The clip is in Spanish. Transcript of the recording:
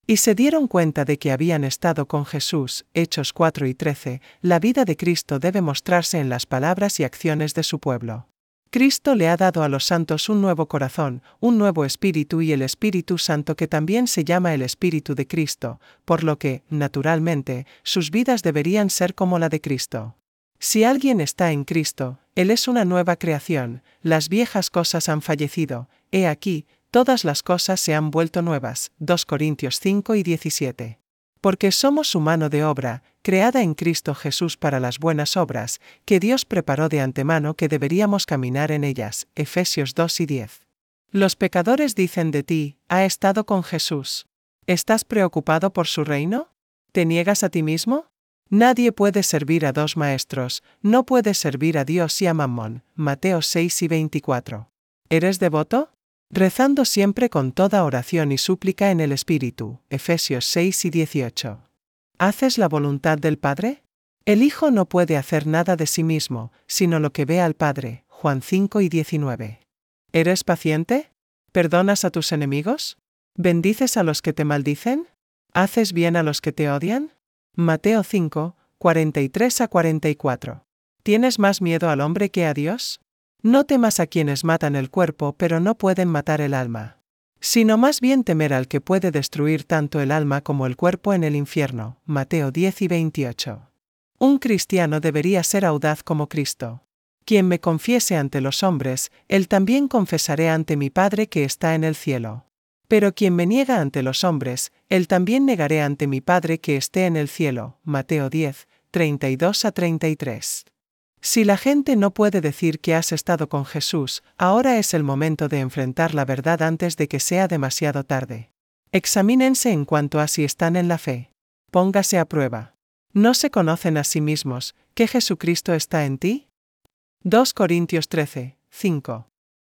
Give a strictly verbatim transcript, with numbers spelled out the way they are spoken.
Y se dieron cuenta de que habían estado con Jesús. Hechos cuatro y trece. La vida de Cristo debe mostrarse en las palabras y acciones de su pueblo. Cristo le ha dado a los santos un nuevo corazón, un nuevo espíritu y el Espíritu Santo que también se llama el Espíritu de Cristo, por lo que, naturalmente, sus vidas deberían ser como la de Cristo. Si alguien está en Cristo, Él es una nueva creación, las viejas cosas han fallecido, he aquí, todas las cosas se han vuelto nuevas. dos Corintios cinco y diecisiete. Porque somos su mano de obra, creada en Cristo Jesús para las buenas obras, que Dios preparó de antemano que deberíamos caminar en ellas. Efesios dos y diez. Los pecadores dicen de ti, ha estado con Jesús. ¿Estás preocupado por su reino? ¿Te niegas a ti mismo? Nadie puede servir a dos maestros, no puedes servir a Dios y a Mamón. Mateo seis y veinticuatro. ¿Eres devoto? Rezando siempre con toda oración y súplica en el Espíritu. Efesios seis y dieciocho. ¿Haces la voluntad del Padre? El Hijo no puede hacer nada de sí mismo, sino lo que ve al Padre. Juan cinco y diecinueve. ¿Eres paciente? ¿Perdonas a tus enemigos? ¿Bendices a los que te maldicen? ¿Haces bien a los que te odian? Mateo cinco, cuarenta y tres a cuarenta y cuatro. ¿Tienes más miedo al hombre que a Dios? No temas a quienes matan el cuerpo pero no pueden matar el alma. Sino más bien temer al que puede destruir tanto el alma como el cuerpo en el infierno. Mateo diez y veintiocho. Un cristiano debería ser audaz como Cristo. Quien me confiese ante los hombres, él también confesaré ante mi Padre que está en el cielo. Pero quien me niega ante los hombres, él también negaré ante mi Padre que esté en el cielo. Mateo diez, treinta y dos a treinta y tres. Si la gente no puede decir que has estado con Jesús, ahora es el momento de enfrentar la verdad antes de que sea demasiado tarde. Examínense en cuanto a si están en la fe. Póngase a prueba. ¿No se conocen a sí mismos que Jesucristo está en ti? dos Corintios trece, cinco.